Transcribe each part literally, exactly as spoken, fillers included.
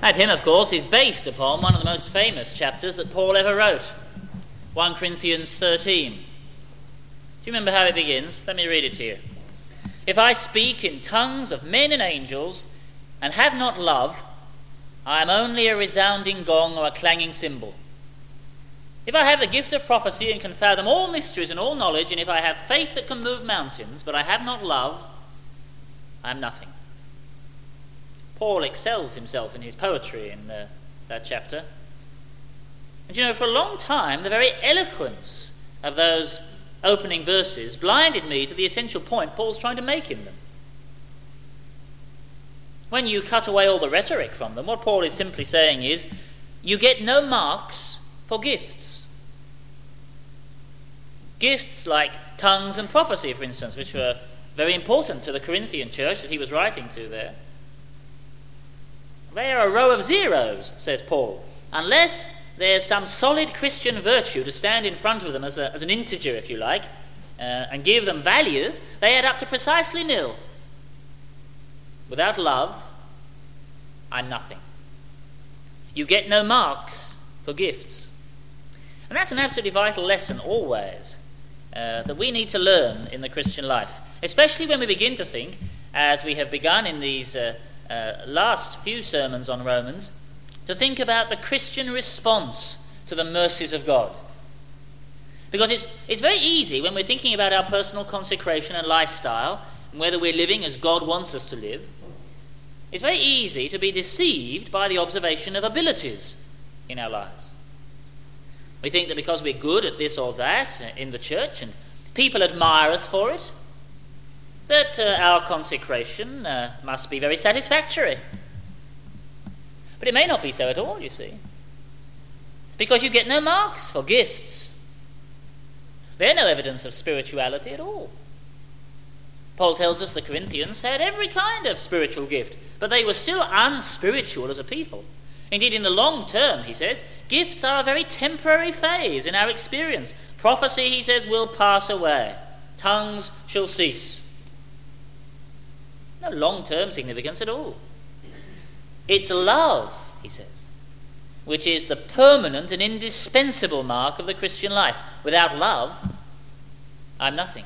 That hymn, of course, is based upon one of the most famous chapters that Paul ever wrote, First Corinthians thirteen. Do you remember how it begins? Let me read it to you. If I speak in tongues of men and angels and have not love, I am only a resounding gong or a clanging cymbal. If I have the gift of prophecy and can fathom all mysteries and all knowledge, and if I have faith that can move mountains, but I have not love, I am nothing. Paul excels himself in his poetry in uh, that chapter. And you know, for a long time, the very eloquence of those opening verses blinded me to the essential point Paul's trying to make in them. When you cut away all the rhetoric from them, what Paul is simply saying is, you get no marks for gifts. Gifts like tongues and prophecy, for instance, which were very important to the Corinthian church that he was writing to there. They are a row of zeros, says Paul, unless there's some solid Christian virtue to stand in front of them as, a, as an integer, if you like, uh, and give them value. They add up to precisely nil. Without love, I'm nothing. You get no marks for gifts. And that's an absolutely vital lesson always uh, that we need to learn in the Christian life, especially when we begin to think, as we have begun in these uh, uh, last few sermons on Romans, to think about the Christian response to the mercies of God. Because it's, it's very easy when we're thinking about our personal consecration and lifestyle, and whether we're living as God wants us to live, it's very easy to be deceived by the observation of abilities in our lives. We think that because we're good at this or that in the church, and people admire us for it, that uh, our consecration uh, must be very satisfactory. But it may not be so at all, you see, because you get no marks for gifts. They're no evidence of spirituality at all. Paul tells us the Corinthians had every kind of spiritual gift, but they were still unspiritual as a people. Indeed, in the long term, he says, gifts are a very temporary phase in our experience. Prophecy, he says, will pass away. Tongues shall cease. No long-term significance at all. It's love, he says, which is the permanent and indispensable mark of the Christian life. Without love, I'm nothing.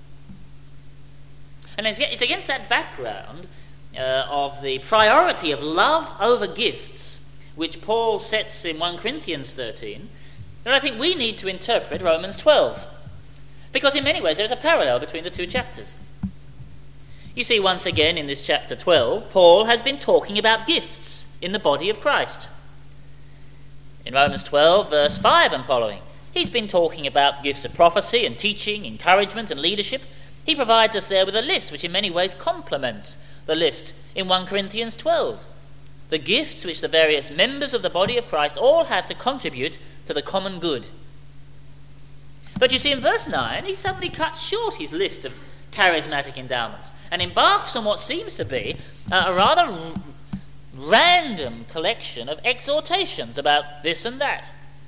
And it's against that background uh, of the priority of love over gifts, which Paul sets in First Corinthians thirteen, that I think we need to interpret Romans twelve. Because in many ways there's a parallel between the two chapters. You see, once again in this chapter twelve, Paul has been talking about gifts in the body of Christ. In Romans twelve, verse five and following, he's been talking about gifts of prophecy and teaching, encouragement and leadership. He provides us there with a list which in many ways complements the list in First Corinthians twelve. The gifts which the various members of the body of Christ all have to contribute to the common good. But you see, in verse nine, he suddenly cuts short his list of charismatic endowments and embarks on what seems to be uh, a rather r- random collection of exhortations about this and that.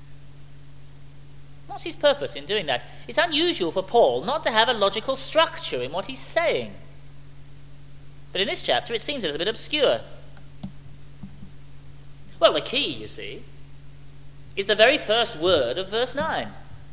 What's his purpose in doing that? It's unusual for Paul not to have a logical structure in what he's saying. But in this chapter it seems a little bit obscure. Well, the key, you see, is the very first word of verse nine.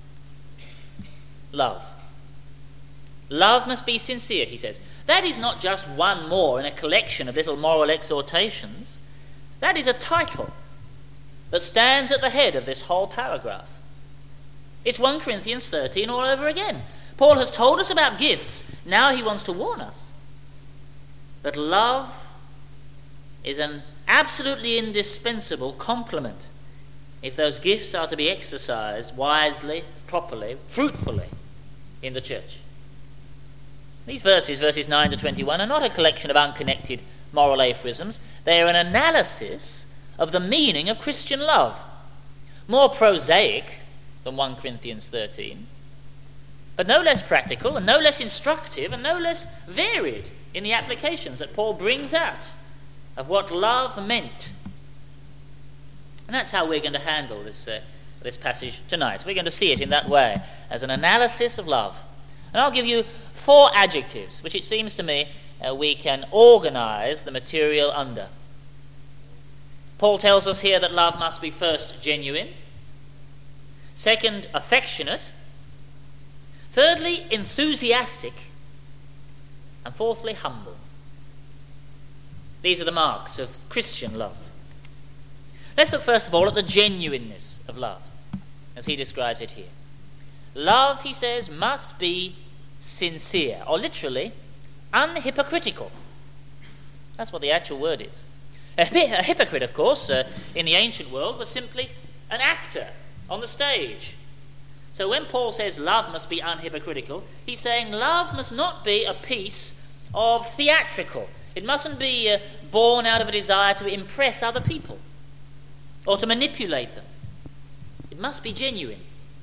Love. Love must be sincere, he says. That is not just one more in a collection of little moral exhortations. That is a title that stands at the head of this whole paragraph. It's First Corinthians thirteen all over again. Paul has told us about gifts. Now he wants to warn us that love is an absolutely indispensable complement if those gifts are to be exercised wisely, properly, fruitfully in the church. These verses, verses nine to twenty-one, are not a collection of unconnected moral aphorisms. They are an analysis of the meaning of Christian love. More prosaic than First Corinthians thirteen, but no less practical and no less instructive and no less varied in the applications that Paul brings out of what love meant. And that's how we're going to handle this, uh, this passage tonight. We're going to see it in that way, as an analysis of love. And I'll give you four adjectives, which it seems to me uh, we can organize the material under. Paul tells us here that love must be first genuine, second affectionate, thirdly enthusiastic, and fourthly humble. These are the marks of Christian love. Let's look first of all at the genuineness of love, as he describes it here. Love, he says, must be sincere, or literally, unhypocritical. That's what the actual word is. A, a hypocrite, of course, uh, in the ancient world was simply an actor on the stage. So when Paul says love must be unhypocritical, he's saying love must not be a piece of theatrical. It mustn't be uh, born out of a desire to impress other people or to manipulate them. It must be genuine.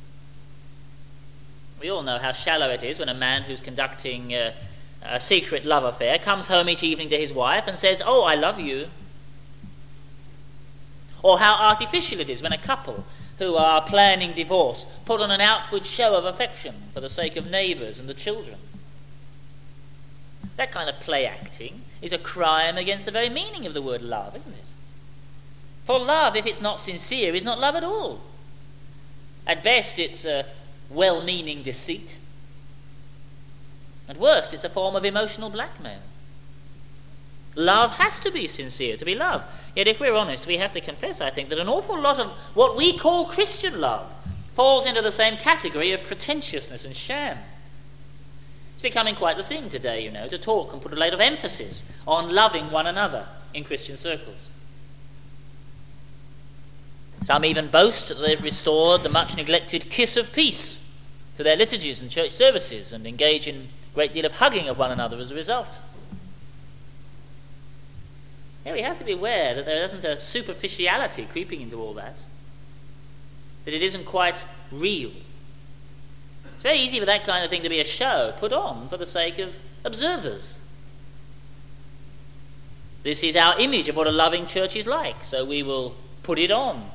We all know how shallow it is when a man who's conducting uh, a secret love affair comes home each evening to his wife and says, "Oh, I love you." Or how artificial it is when a couple who are planning divorce put on an outward show of affection for the sake of neighbours and the children. That kind of play acting is a crime against the very meaning of the word love, isn't it? For love, if it's not sincere, is not love at all. At best, it's a well-meaning deceit. At worst, it's a form of emotional blackmail. Love has to be sincere to be love. Yet if we're honest, we have to confess, I think, that an awful lot of what we call Christian love falls into the same category of pretentiousness and sham. It's becoming quite the thing today, you know, to talk and put a lot of emphasis on loving one another in Christian circles. Some even boast that they've restored the much-neglected kiss of peace to their liturgies and church services and engage in a great deal of hugging of one another as a result. Yeah, we have to be aware that there isn't a superficiality creeping into all that, that it isn't quite real. It's very easy for that kind of thing to be a show put on for the sake of observers. This is our image of what a loving church is like, so we will put it on.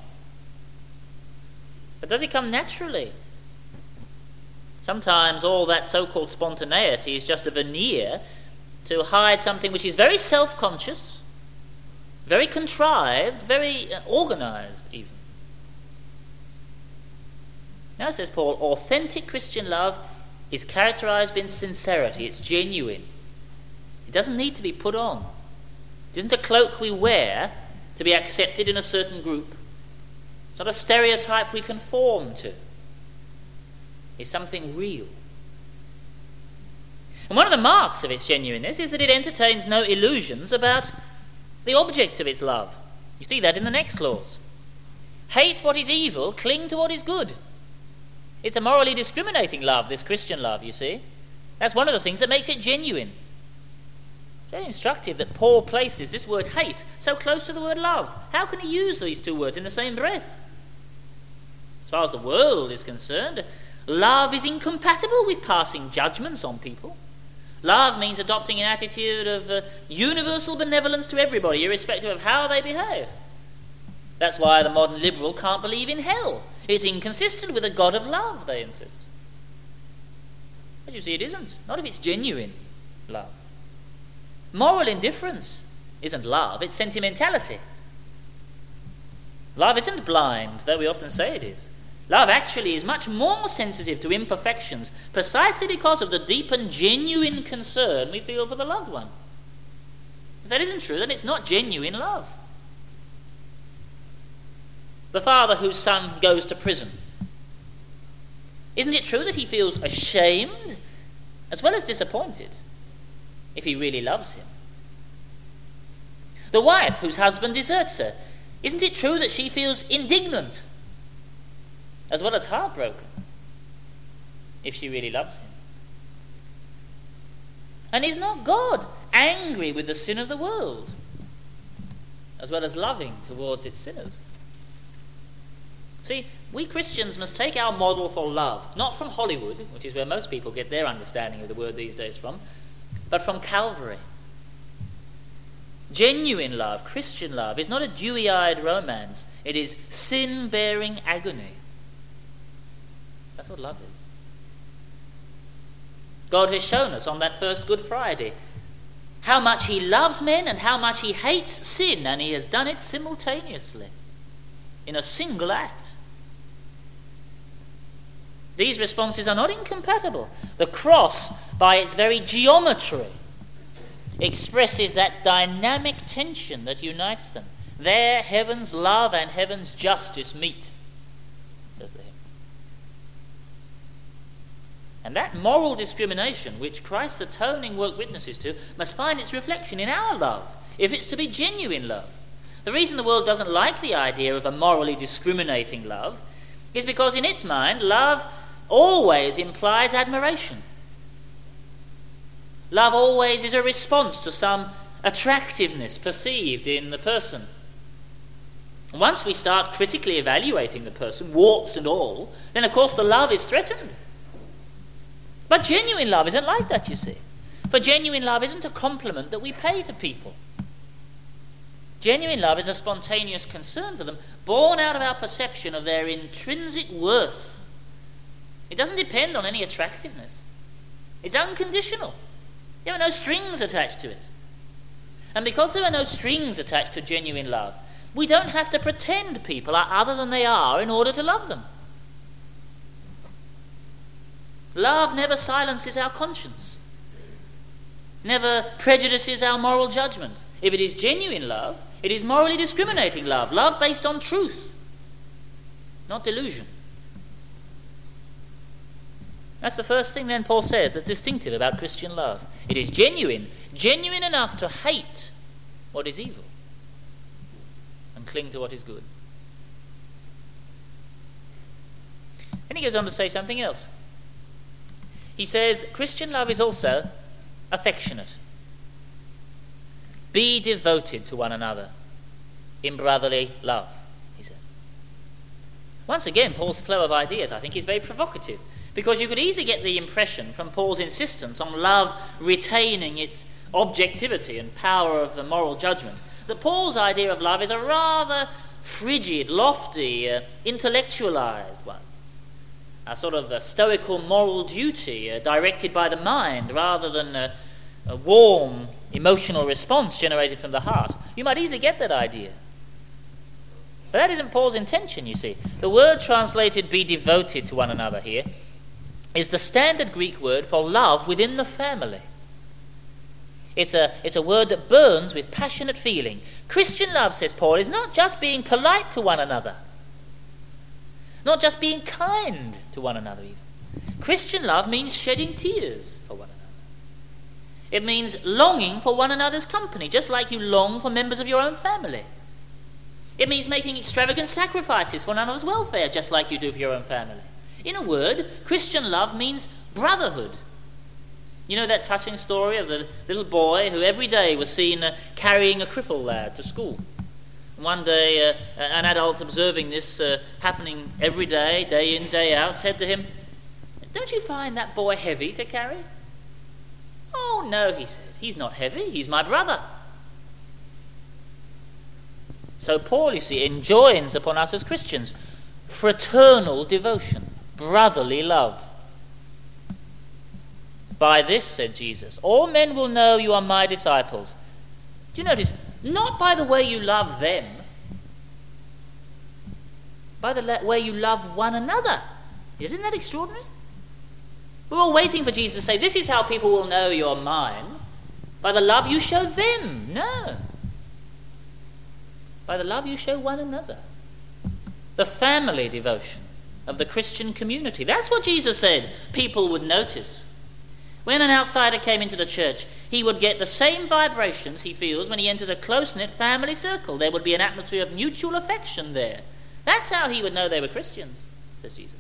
But does it come naturally? Sometimes all that so-called spontaneity is just a veneer to hide something which is very self-conscious, very contrived, very uh, organized even. Now, says Paul, authentic Christian love is characterized in sincerity. It's genuine. It doesn't need to be put on. It isn't a cloak we wear to be accepted in a certain group. It's not a stereotype we conform to. It's something real. And one of the marks of its genuineness is that it entertains no illusions about the object of its love. You see that in the next clause. Hate what is evil, cling to what is good. It's a morally discriminating love, this Christian love, you see. That's one of the things that makes it genuine. It's very instructive that Paul places this word hate so close to the word love. How can he use these two words in the same breath? As far as the world is concerned, love is incompatible with passing judgments on people. Love means adopting an attitude of uh, universal benevolence to everybody, irrespective of how they behave. That's why the modern liberal can't believe in hell. It's inconsistent with a God of love, they insist. But you see, it isn't. Not if it's genuine love. Moral indifference isn't love, it's sentimentality. Love isn't blind, though we often say it is. Love actually is much more sensitive to imperfections precisely because of the deep and genuine concern we feel for the loved one. If that isn't true, then it's not genuine love. The father whose son goes to prison, isn't it true that he feels ashamed as well as disappointed if he really loves him? The wife whose husband deserts her, isn't it true that she feels indignant as well as heartbroken if she really loves him? And is not God angry with the sin of the world as well as loving towards its sinners? See, we Christians must take our model for love, not from Hollywood, which is where most people get their understanding of the word these days from, but from Calvary. Genuine love, Christian love, is not a dewy-eyed romance. It is sin-bearing agony. That's what love is. God has shown us on that first Good Friday how much he loves men and how much he hates sin, and he has done it simultaneously in a single act. These responses are not incompatible. The cross, by its very geometry, expresses that dynamic tension that unites them. There heaven's love and heaven's justice meet, says the hymn. And that moral discrimination which Christ's atoning work witnesses to must find its reflection in our love, if it's to be genuine love. The reason the world doesn't like the idea of a morally discriminating love is because in its mind love always implies admiration. Love always is a response to some attractiveness perceived in the person. And once we start critically evaluating the person, warts and all, then of course the love is threatened. But genuine love isn't like that, you see. For genuine love isn't a compliment that we pay to people. Genuine love is a spontaneous concern for them, born out of our perception of their intrinsic worth. It doesn't depend on any attractiveness. It's unconditional. There are no strings attached to it. And because there are no strings attached to genuine love, we don't have to pretend people are other than they are in order to love them. Love never silences our conscience, never prejudices our moral judgment. If it is genuine love, it is morally discriminating love, love based on truth, not delusion. That's the first thing then Paul says that's distinctive about Christian love. It is genuine, genuine enough to hate what is evil and cling to what is good. Then he goes on to say something else. He says, Christian love is also affectionate. Be devoted to one another in brotherly love, he says. Once again, Paul's flow of ideas, I think, is very provocative, because you could easily get the impression from Paul's insistence on love retaining its objectivity and power of the moral judgment, that Paul's idea of love is a rather frigid, lofty, uh, intellectualized one. A sort of a stoical moral duty uh, directed by the mind rather than a, a warm emotional response generated from the heart. You might easily get that idea. But that isn't Paul's intention, you see. The word translated be devoted to one another here is the standard Greek word for love within the family. It's a, it's a word that burns with passionate feeling. Christian love, says Paul, is not just being polite to one another, not just being kind to one another even. Christian love means shedding tears for one another. It means longing for one another's company, just like you long for members of your own family. It means making extravagant sacrifices for one another's welfare, just like you do for your own family. In a word, Christian love means brotherhood. You know that touching story of the little boy who every day was seen uh, carrying a crippled lad to school. One day, uh, an adult observing this uh, happening every day, day in, day out, said to him, "Don't you find that boy heavy to carry?" "Oh, no," he said, "he's not heavy, he's my brother." So Paul, you see, enjoins upon us as Christians fraternal devotion, brotherly love. "By this," said Jesus, "all men will know you are my disciples." Do you notice? Not by the way you love them, by the way you love one another. Isn't that extraordinary? We're all waiting for Jesus to say, this is how people will know you're mine, by the love you show them. No. By the love you show one another. The family devotion of the Christian community. That's what Jesus said people would notice. When an outsider came into the church, he would get the same vibrations he feels when he enters a close-knit family circle. There would be an atmosphere of mutual affection there. That's how he would know they were Christians, says Jesus.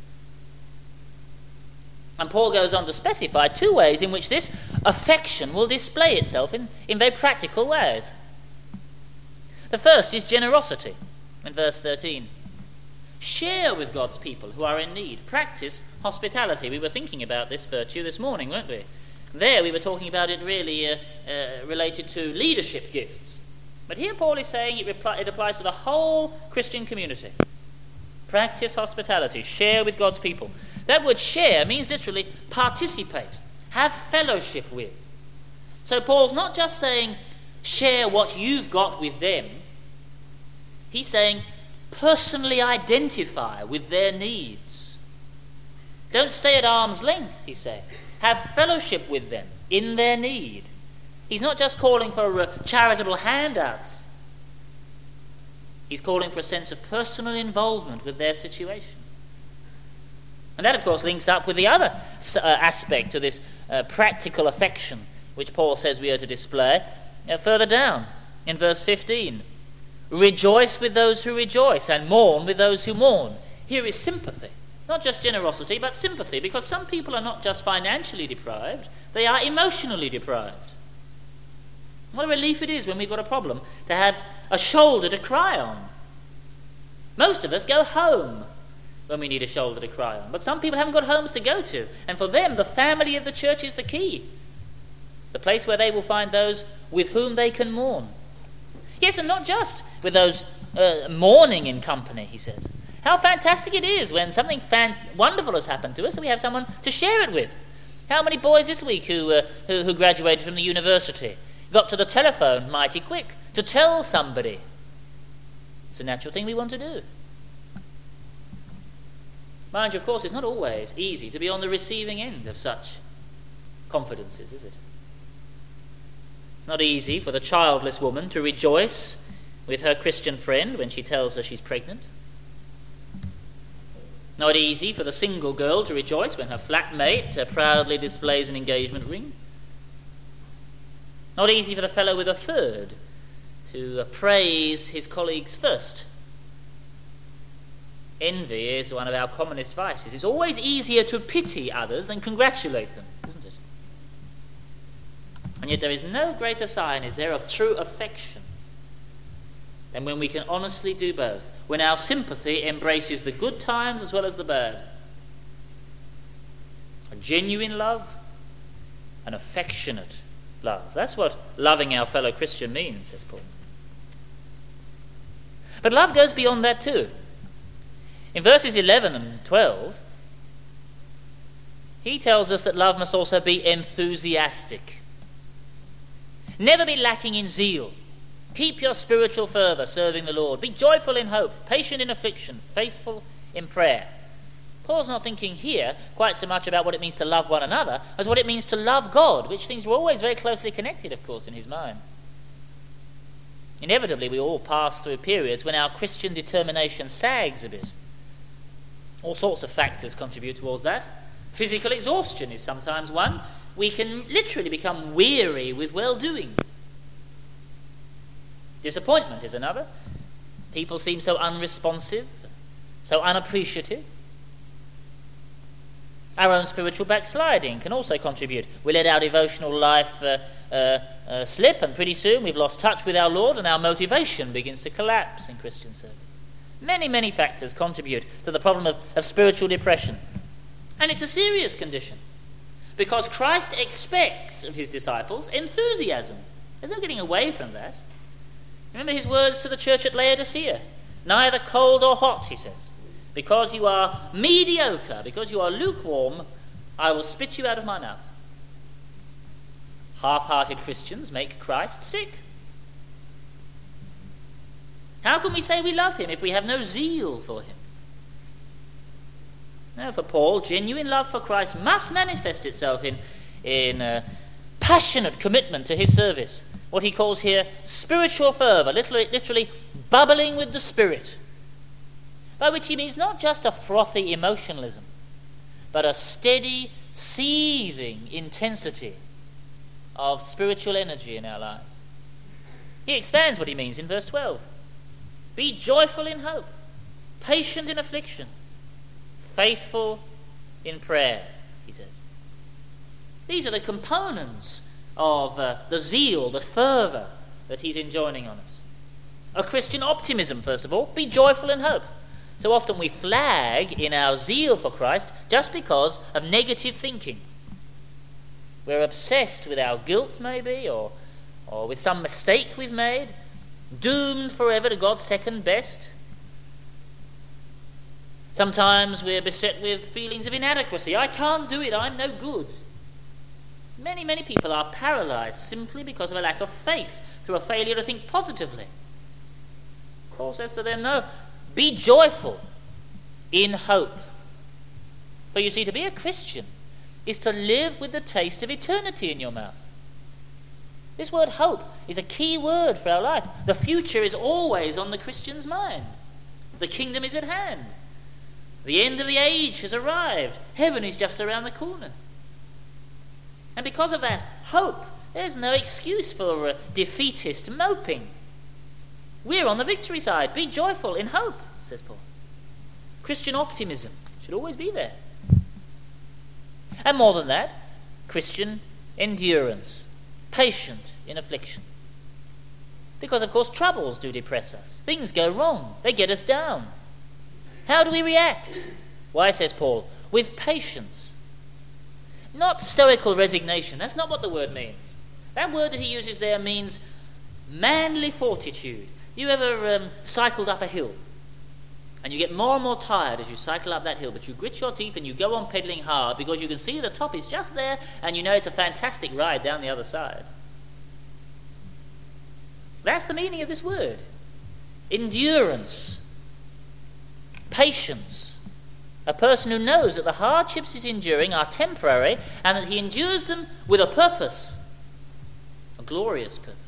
And Paul goes on to specify two ways in which this affection will display itself in, in very practical ways. The first is generosity, in verse thirteen. Share with God's people who are in need. Practice hospitality. We were thinking about this virtue this morning, weren't we? There we were talking about it really uh, uh, related to leadership gifts. But here Paul is saying it, repli- it applies to the whole Christian community. Practice hospitality. Share with God's people. That word share means literally participate, have fellowship with. So Paul's not just saying, share what you've got with them. He's saying, personally identify with their needs. Don't stay at arm's length, he's saying. Have fellowship with them in their need. He's not just calling for uh, charitable handouts. He's calling for a sense of personal involvement with their situation. And that, of course, links up with the other uh, aspect of this uh, practical affection, which Paul says we are to display uh, further down in verse fifteen. Rejoice with those who rejoice and mourn with those who mourn. Here is sympathy. Not just generosity, but sympathy, because some people are not just financially deprived, they are emotionally deprived. What a relief it is when we've got a problem to have a shoulder to cry on. Most of us go home when we need a shoulder to cry on, but some people haven't got homes to go to, and for them the family of the church is the key, the place where they will find those with whom they can mourn. Yes, and not just with those uh, mourning in company, he says. How fantastic it is when something fan- wonderful has happened to us and we have someone to share it with. How many boys this week who, uh, who, who graduated from the university got to the telephone mighty quick to tell somebody? It's a natural thing we want to do. Mind you, of course, it's not always easy to be on the receiving end of such confidences, is it? It's not easy for the childless woman to rejoice with her Christian friend when she tells her she's pregnant. Not easy for the single girl to rejoice when her flatmate uh, proudly displays an engagement ring. Not easy for the fellow with a third to uh, praise his colleagues first. Envy is one of our commonest vices. It's always easier to pity others than congratulate them, isn't it? And yet there is no greater sign, is there, of true affection than when we can honestly do both, when our sympathy embraces the good times as well as the bad. A genuine love, an affectionate love. That's what loving our fellow Christian means, says Paul. But love goes beyond that too. In verses eleven and twelve, he tells us that love must also be enthusiastic. Never be lacking in zeal. Keep your spiritual fervour serving the Lord. Be joyful in hope, patient in affliction, faithful in prayer. Paul's not thinking here quite so much about what it means to love one another as what it means to love God, which things were always very closely connected, of course, in his mind. Inevitably, we all pass through periods when our Christian determination sags a bit. All sorts of factors contribute towards that. Physical exhaustion is sometimes one. We can literally become weary with well-doing. Disappointment is another. People seem so unresponsive, so unappreciative. Our own spiritual backsliding can also contribute. We let our devotional life uh, uh, uh, slip, and pretty soon we've lost touch with our Lord and our motivation begins to collapse in Christian service. Many, many factors contribute to the problem of, of spiritual depression. And it's a serious condition, because Christ expects of his disciples enthusiasm. There's no getting away from that. Remember his words to the church at Laodicea. Neither cold or hot, he says. Because you are mediocre, because you are lukewarm, I will spit you out of my mouth. Half-hearted Christians make Christ sick. How can we say we love him if we have no zeal for him? Now, for Paul, genuine love for Christ must manifest itself in, in uh, passionate commitment to his service. What he calls here spiritual fervour, literally, literally bubbling with the Spirit. By which he means not just a frothy emotionalism, but a steady, seething intensity of spiritual energy in our lives. He expands what he means in verse twelve. Be joyful in hope, patient in affliction, faithful in prayer, he says. These are the components of uh, the zeal, the fervour that he's enjoining on us. A Christian optimism, first of all. Be joyful in hope. So often we flag in our zeal for Christ just because of negative thinking. We're obsessed with our guilt, maybe, or, or with some mistake we've made, doomed forever to God's second best. Sometimes we're beset with feelings of inadequacy. I can't do it, I'm no good. Many, many people are paralyzed simply because of a lack of faith, through a failure to think positively. Paul says to them, no, be joyful in hope. For you see, to be a Christian is to live with the taste of eternity in your mouth. This word hope is a key word for our life. The future is always on the Christian's mind. The kingdom is at hand. The end of the age has arrived. Heaven is just around the corner. And because of that hope, there's no excuse for uh, defeatist moping. We're on the victory side. Be joyful in hope, says Paul. Christian optimism should always be there. And more than that, Christian endurance, patient in affliction. Because, of course, troubles do depress us. Things go wrong. They get us down. How do we react? Why, says Paul, with patience. Not stoical resignation. That's not what the word means. That word that he uses there means manly fortitude. You ever um, cycled up a hill? And you get more and more tired as you cycle up that hill, but you grit your teeth and you go on pedaling hard because you can see the top is just there and you know it's a fantastic ride down the other side. That's the meaning of this word. Endurance. Patience. A person who knows that the hardships he's enduring are temporary and that he endures them with a purpose. A glorious purpose.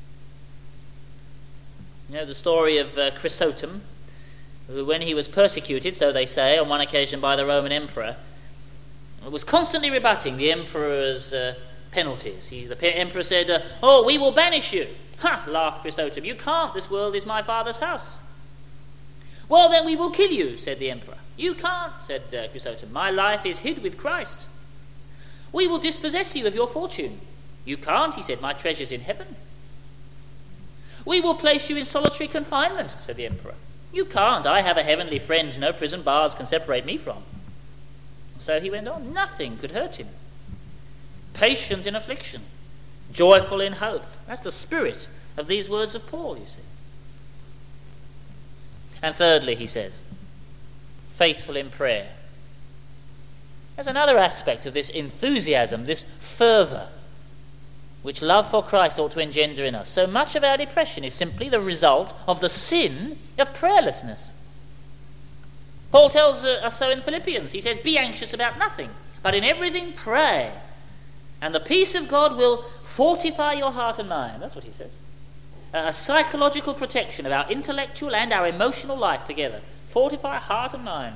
You know the story of uh, Chrysostom, who when he was persecuted, so they say, on one occasion by the Roman emperor, was constantly rebutting the emperor's uh, penalties. He, the emperor said, uh, oh, we will banish you. Ha, laughed Chrysostom. You can't, this world is my father's house. Well, then we will kill you, said the emperor. You can't, said uh, Chrysostom. My life is hid with Christ. We will dispossess you of your fortune. You can't, he said. My treasure's in heaven. We will place you in solitary confinement, said the emperor. You can't. I have a heavenly friend no prison bars can separate me from. So he went on. Nothing could hurt him. Patient in affliction. Joyful in hope. That's the spirit of these words of Paul, you see. And thirdly, he says, faithful in prayer. There's another aspect of this enthusiasm, this fervour, which love for Christ ought to engender in us. So much of our depression is simply the result of the sin of prayerlessness. Paul tells uh, us so in Philippians. He says, be anxious about nothing, but in everything pray, and the peace of God will fortify your heart and mind. That's what he says. Uh, a psychological protection of our intellectual and our emotional life together. Fortify heart and mind.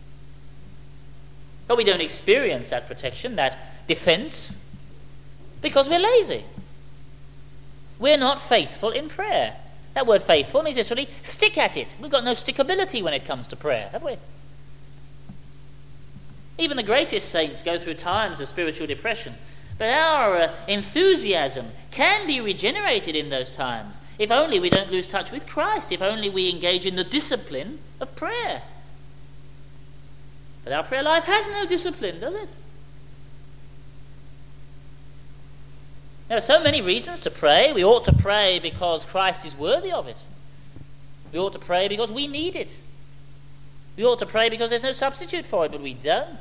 But we don't experience that protection, that defense, because we're lazy. We're not faithful in prayer. That word faithful means literally stick at it. We've got no stickability when it comes to prayer, have we? Even the greatest saints go through times of spiritual depression. But our uh, enthusiasm can be regenerated in those times, if only we don't lose touch with Christ, if only we engage in the discipline of prayer. But our prayer life has no discipline, does it? There are so many reasons to pray. We ought to pray because Christ is worthy of it. We ought to pray because we need it. We ought to pray because there's no substitute for it, but we don't.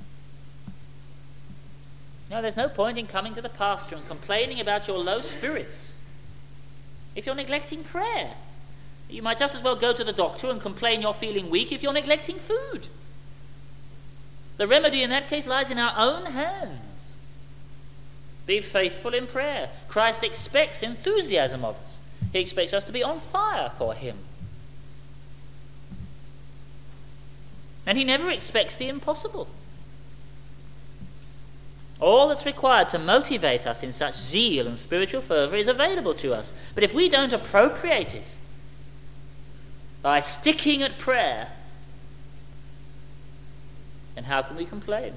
No, there's no point in coming to the pastor and complaining about your low spirits if you're neglecting prayer. You might just as well go to the doctor and complain you're feeling weak if you're neglecting food. The remedy in that case lies in our own hands. Be faithful in prayer. Christ expects enthusiasm of us. He expects us to be on fire for him. And he never expects the impossible. All that's required to motivate us in such zeal and spiritual fervour is available to us. But if we don't appropriate it by sticking at prayer, then how can we complain?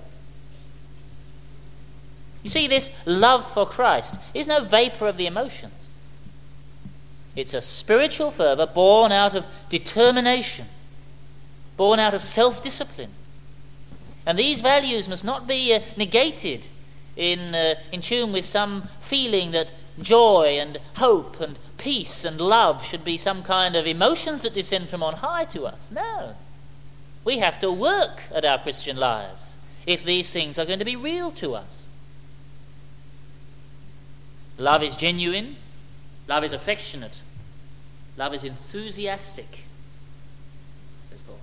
You see, this love for Christ is no vapour of the emotions. It's a spiritual fervour born out of determination, born out of self-discipline. And these values must not be uh, negated in, uh, in tune with some feeling that joy and hope and peace and love should be some kind of emotions that descend from on high to us. No. We have to work at our Christian lives if these things are going to be real to us. Love is genuine. Love is affectionate. Love is enthusiastic, says Paul.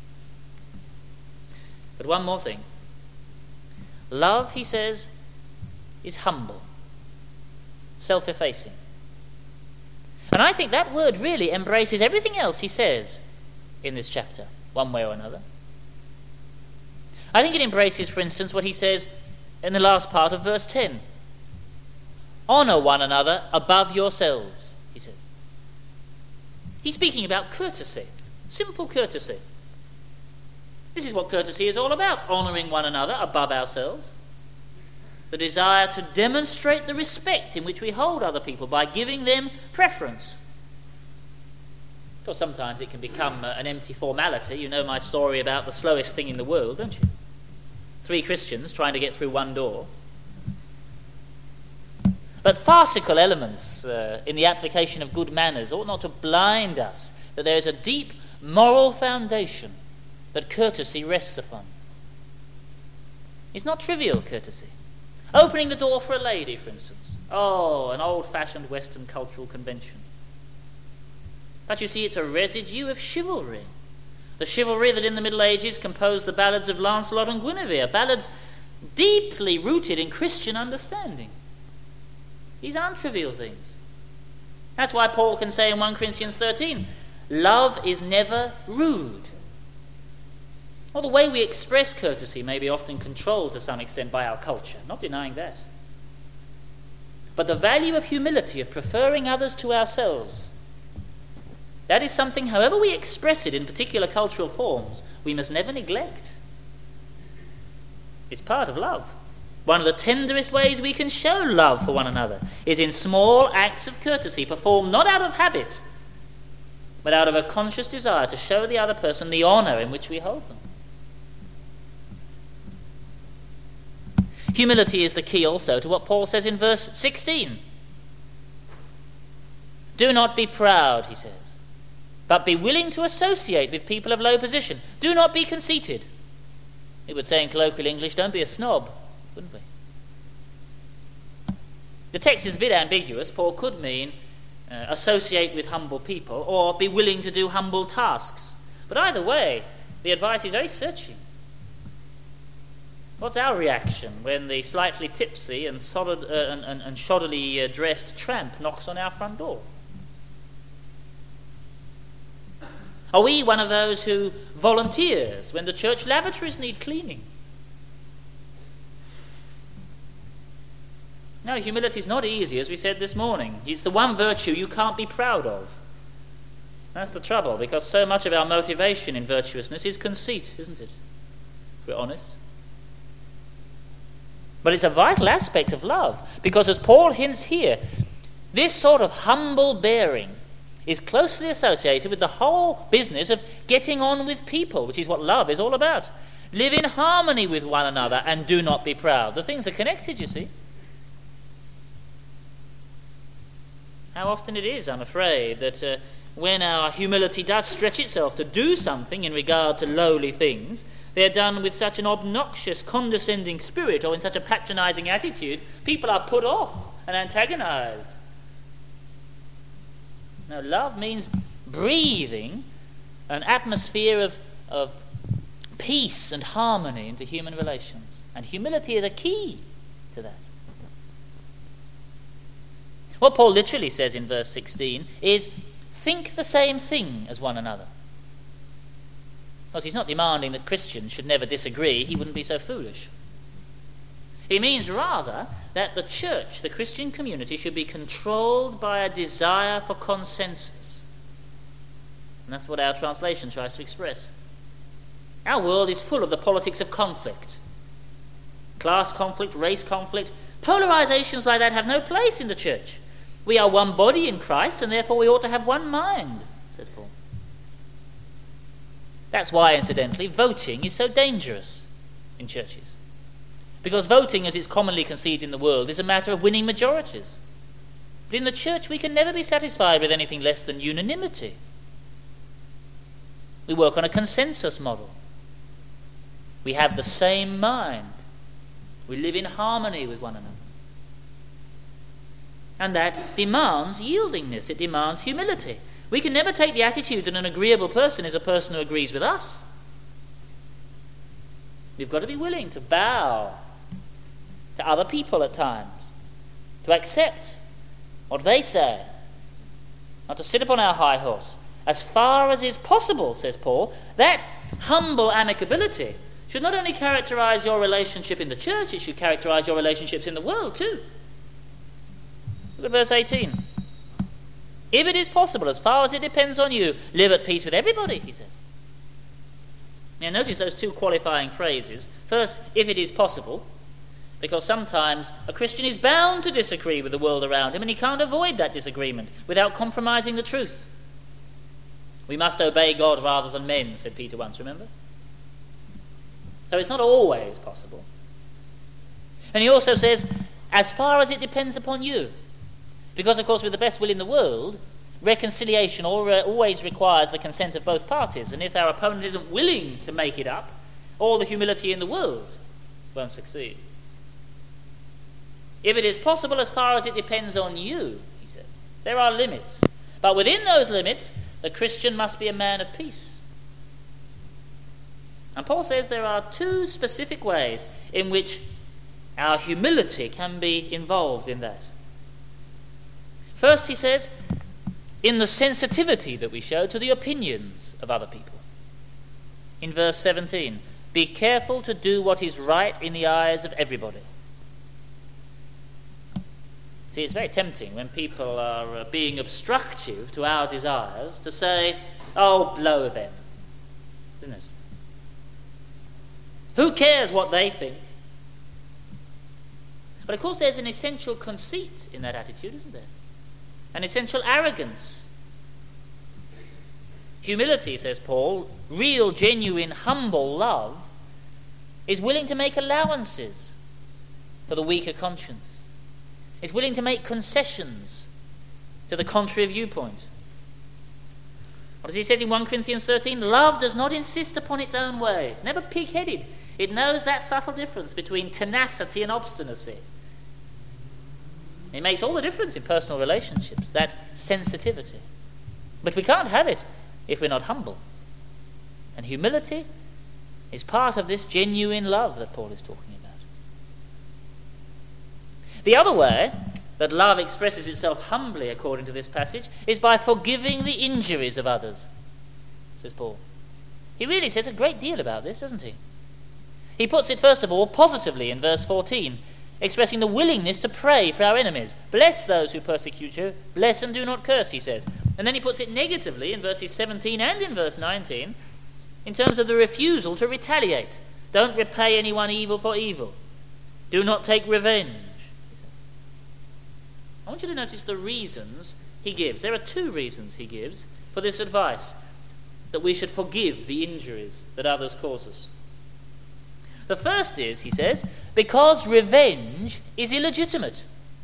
But one more thing. Love, he says, is humble, self-effacing. And I think that word really embraces everything else he says in this chapter, one way or another. I think it embraces, for instance, what he says in the last part of verse ten. Honour one another above yourselves, he says. He's speaking about courtesy, simple courtesy. This is what courtesy is all about, honouring one another above ourselves. The desire to demonstrate the respect in which we hold other people by giving them preference. Of course, sometimes it can become uh, an empty formality. You know my story about the slowest thing in the world, don't you? Three Christians trying to get through one door. But farcical elements uh, in the application of good manners ought not to blind us that there is a deep moral foundation that courtesy rests upon. It's not trivial courtesy. Opening the door for a lady, for instance. Oh, an old-fashioned Western cultural convention. But you see, it's a residue of chivalry. The chivalry that in the Middle Ages composed the ballads of Lancelot and Guinevere, ballads deeply rooted in Christian understanding. These aren't trivial things. That's why Paul can say in First Corinthians thirteen, love is never rude. Well, the way we express courtesy may be often controlled to some extent by our culture, not denying that. But the value of humility, of preferring others to ourselves, that is something, however we express it in particular cultural forms, we must never neglect. It's part of love. One of the tenderest ways we can show love for one another is in small acts of courtesy performed not out of habit, but out of a conscious desire to show the other person the honour in which we hold them. Humility is the key also to what Paul says in verse sixteen. Do not be proud, he says, but be willing to associate with people of low position. Do not be conceited. It would say in colloquial English, don't be a snob, wouldn't we? The text is a bit ambiguous. Paul could mean uh, associate with humble people or be willing to do humble tasks. But either way, the advice is very searching. What's our reaction when the slightly tipsy and, solid, uh, and, and, and shoddily uh, dressed tramp knocks on our front door? Are we one of those who volunteers when the church lavatories need cleaning? No, humility is not easy, as we said this morning. It's the one virtue you can't be proud of. That's the trouble, because so much of our motivation in virtuousness is conceit, isn't it? If we're honest. But it's a vital aspect of love, because as Paul hints here, this sort of humble bearing is closely associated with the whole business of getting on with people, which is what love is all about. Live in harmony with one another and do not be proud. The things are connected, you see. How often it is, I'm afraid, that uh, when our humility does stretch itself to do something in regard to lowly things, they're done with such an obnoxious, condescending spirit or in such a patronizing attitude, people are put off and antagonized. Now, love means breathing an atmosphere of, of peace and harmony into human relations. And humility is a key to that. What Paul literally says in verse sixteen is, think the same thing as one another. Because he's not demanding that Christians should never disagree. He wouldn't be so foolish. He means rather that the church, the Christian community, should be controlled by a desire for consensus. And that's what our translation tries to express. Our world is full of the politics of conflict. Class conflict, race conflict. Polarizations like that have no place in the church. We are one body in Christ, and therefore we ought to have one mind, says Paul. That's why, incidentally, voting is so dangerous in churches. Because voting, as it's commonly conceived in the world, is a matter of winning majorities. But in the church, we can never be satisfied with anything less than unanimity. We work on a consensus model. We have the same mind. We live in harmony with one another. And that demands yieldingness. It demands humility. We can never take the attitude that an agreeable person is a person who agrees with us. We've got to be willing to bow to other people at times, to accept what they say, not to sit upon our high horse. As far as is possible, says Paul, that humble amicability should not only characterize your relationship in the church, it should characterize your relationships in the world too. Look at verse eighteen. If it is possible, as far as it depends on you, live at peace with everybody, he says. Now notice those two qualifying phrases. First, if it is possible, because sometimes a Christian is bound to disagree with the world around him and he can't avoid that disagreement without compromising the truth. We must obey God rather than men, said Peter once, remember? So it's not always possible. And he also says, as far as it depends upon you. Because, of course, with the best will in the world, reconciliation always requires the consent of both parties. And if our opponent isn't willing to make it up, all the humility in the world won't succeed. If it is possible, as far as it depends on you, he says, there are limits. But within those limits, the Christian must be a man of peace. And Paul says there are two specific ways in which our humility can be involved in that. First, he says, in the sensitivity that we show to the opinions of other people. In verse seventeen, be careful to do what is right in the eyes of everybody. See, it's very tempting when people are uh, being obstructive to our desires to say, oh, blow them, isn't it? Who cares what they think? But of course there's an essential conceit in that attitude, isn't there? An essential arrogance. Humility, says Paul, real, genuine, humble love, is willing to make allowances for the weaker conscience. Is willing to make concessions to the contrary viewpoint. What does he say in First Corinthians thirteen? Love does not insist upon its own way. It's never pig-headed. It knows that subtle difference between tenacity and obstinacy. It makes all the difference in personal relationships, that sensitivity. But we can't have it if we're not humble. And humility is part of this genuine love that Paul is talking about. The other way that love expresses itself humbly, according to this passage, is by forgiving the injuries of others, says Paul. He really says a great deal about this, doesn't he? He puts it, first of all, positively in verse fourteen, expressing the willingness to pray for our enemies. Bless those who persecute you, bless and do not curse, he says. And then he puts it negatively in verses seventeen and in verse nineteen, in terms of the refusal to retaliate. Don't repay anyone evil for evil. Do not take revenge. I want you to notice the reasons he gives. There are two reasons he gives for this advice, that we should forgive the injuries that others cause us. The first is, he says, because revenge is illegitimate.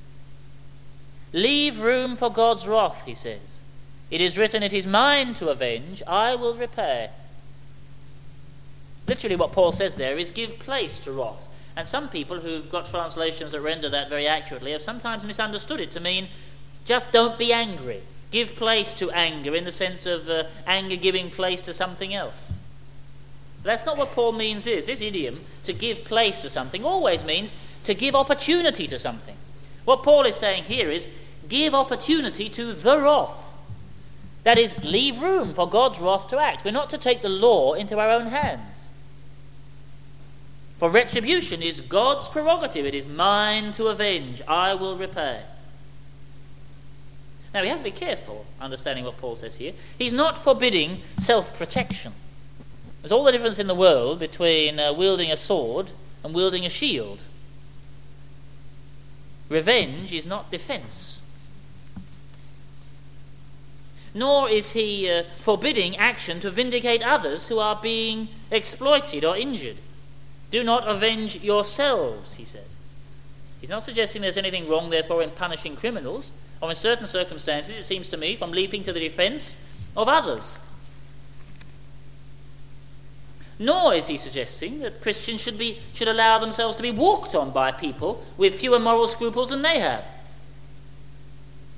Leave room for God's wrath, he says. It is written, it is mine to avenge, I will repay. Literally what Paul says there is give place to wrath. And some people who've got translations that render that very accurately have sometimes misunderstood it to mean just don't be angry. Give place to anger in the sense of uh, anger giving place to something else. But that's not what Paul means is. This idiom, to give place to something, always means to give opportunity to something. What Paul is saying here is give opportunity to the wrath. That is, leave room for God's wrath to act. We're not to take the law into our own hands. For retribution is God's prerogative. It is mine to avenge. I will repay. Now we have to be careful understanding what Paul says here. He's not forbidding self-protection. There's all the difference in the world between uh, wielding a sword and wielding a shield. Revenge is not defense. Nor is he uh, forbidding action to vindicate others who are being exploited or injured. Do not avenge yourselves, he said. He's not suggesting there's anything wrong, therefore, in punishing criminals, or in certain circumstances, it seems to me, from leaping to the defence of others. Nor is he suggesting that Christians should be should allow themselves to be walked on by people with fewer moral scruples than they have.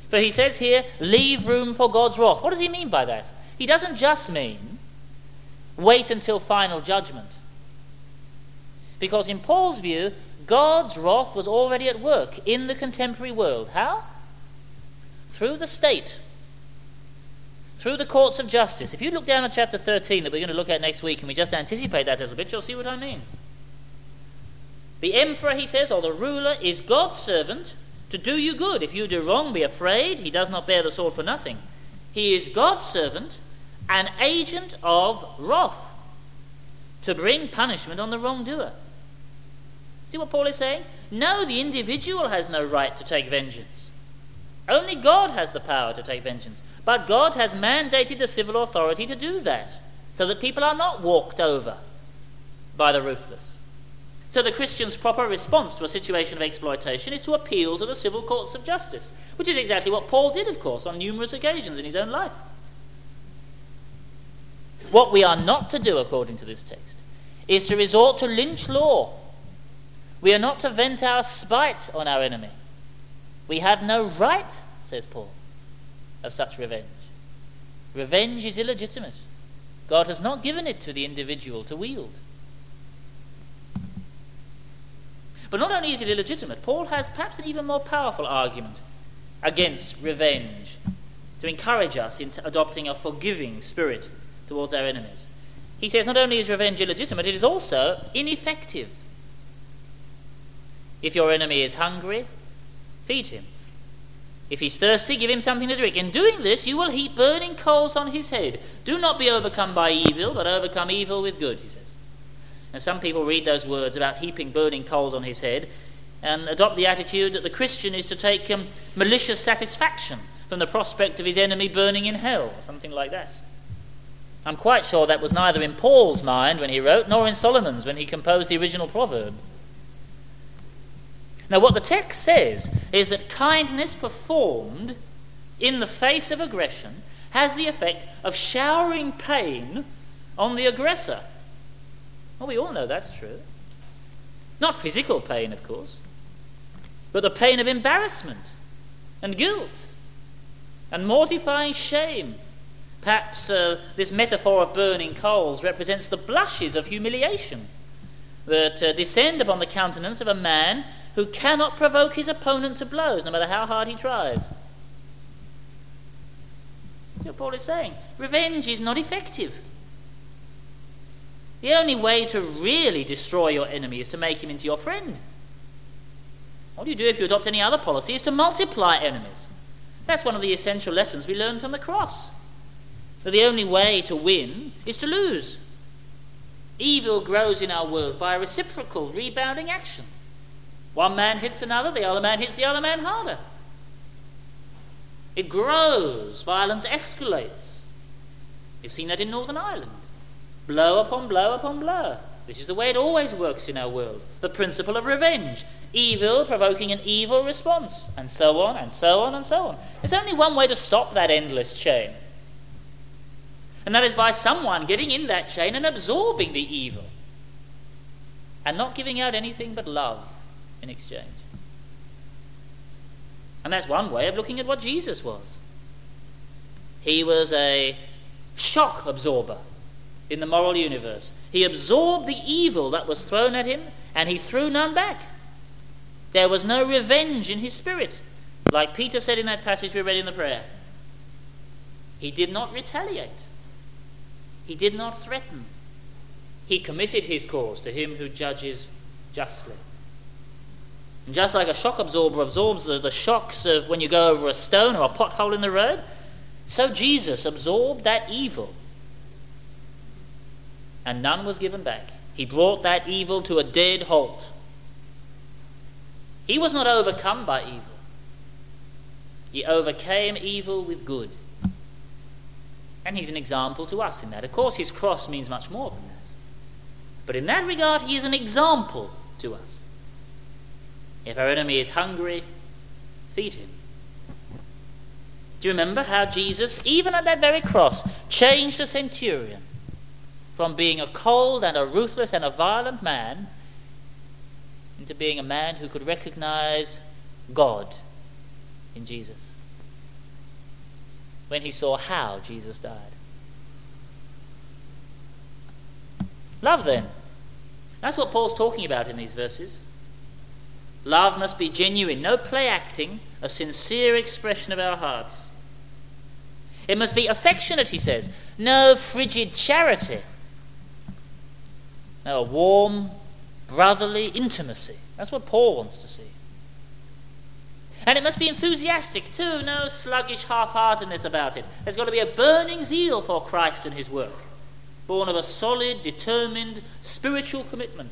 For he says here, leave room for God's wrath. What does he mean by that? He doesn't just mean wait until final judgment. Because in Paul's view, God's wrath was already at work in the contemporary world. How? Through the state. Through the courts of justice. If you look down at chapter thirteen that we're going to look at next week, and we just anticipate that a little bit, you'll see what I mean. The emperor, he says, or the ruler, is God's servant to do you good. If you do wrong, be afraid. He does not bear the sword for nothing. He is God's servant, an agent of wrath, to bring punishment on the wrongdoer. See what Paul is saying? No, the individual has no right to take vengeance. Only God has the power to take vengeance. But God has mandated the civil authority to do that, so that people are not walked over by the ruthless. So the Christian's proper response to a situation of exploitation is to appeal to the civil courts of justice, which is exactly what Paul did, of course, on numerous occasions in his own life. What we are not to do, according to this text, is to resort to lynch law. We are not to vent our spite on our enemy. We have no right, says Paul, of such revenge. Revenge is illegitimate. God has not given it to the individual to wield. But not only is it illegitimate, Paul has perhaps an even more powerful argument against revenge to encourage us into adopting a forgiving spirit towards our enemies. He says not only is revenge illegitimate, it is also ineffective. If your enemy is hungry, feed him. If he's thirsty, give him something to drink. In doing this, you will heap burning coals on his head. Do not be overcome by evil, but overcome evil with good, he says. Now, some people read those words about heaping burning coals on his head and adopt the attitude that the Christian is to take um, malicious satisfaction from the prospect of his enemy burning in hell, or something like that. I'm quite sure that was neither in Paul's mind when he wrote, nor in Solomon's when he composed the original proverb. Now, what the text says is that kindness performed in the face of aggression has the effect of showering pain on the aggressor. Well, we all know that's true. Not physical pain, of course, but the pain of embarrassment and guilt and mortifying shame. Perhaps uh, this metaphor of burning coals represents the blushes of humiliation that uh, descend upon the countenance of a man who cannot provoke his opponent to blows, no matter how hard he tries. That's what Paul is saying. Revenge is not effective. The only way to really destroy your enemy is to make him into your friend. All you do if you adopt any other policy is to multiply enemies. That's one of the essential lessons we learn from the cross. That the only way to win is to lose. Evil grows in our world by a reciprocal, rebounding action. One man hits another, the other man hits the other man harder. It grows, violence escalates. You've seen that in Northern Ireland. Blow upon blow upon blow. This is the way it always works in our world. The principle of revenge. Evil provoking an evil response. And so on, and so on, and so on. There's only one way to stop that endless chain. And that is by someone getting in that chain and absorbing the evil. And not giving out anything but love in exchange. And that's one way of looking at what Jesus was. He was a shock absorber in the moral universe. He absorbed the evil that was thrown at him, and he threw none back. There was no revenge in his spirit. Like Peter said in that passage we read in the prayer. He did not retaliate. He did not threaten. He committed his cause to him who judges justly. And just like a shock absorber absorbs the, the shocks of when you go over a stone or a pothole in the road, so Jesus absorbed that evil. And none was given back. He brought that evil to a dead halt. He was not overcome by evil. He overcame evil with good. And he's an example to us in that. Of course, his cross means much more than that. But in that regard, he is an example to us. If our enemy is hungry, feed him. Do you remember how Jesus, even at that very cross, changed a centurion from being a cold and a ruthless and a violent man into being a man who could recognize God in Jesus? when he saw how Jesus died. Love, then. That's what Paul's talking about in these verses. Love must be genuine, no play acting, a sincere expression of our hearts. It must be affectionate, he says, no frigid charity. No, a warm, brotherly intimacy. That's what Paul wants to see. And it must be enthusiastic too, no sluggish half-heartedness about it. There's got to be a burning zeal for Christ and his work, born of a solid, determined, spiritual commitment.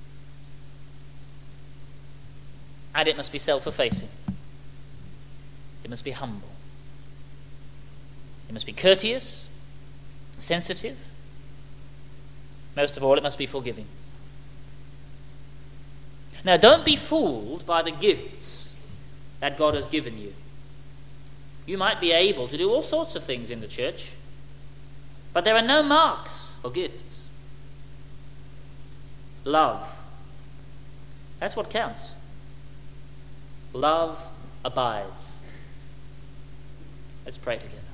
And it must be self-effacing. It must be humble. It must be courteous, sensitive. Most of all, it must be forgiving. Now, don't be fooled by the gifts that God has given you. You might be able to do all sorts of things in the church, but there are no marks for gifts. Love. That's what counts. Love abides. Let's pray together.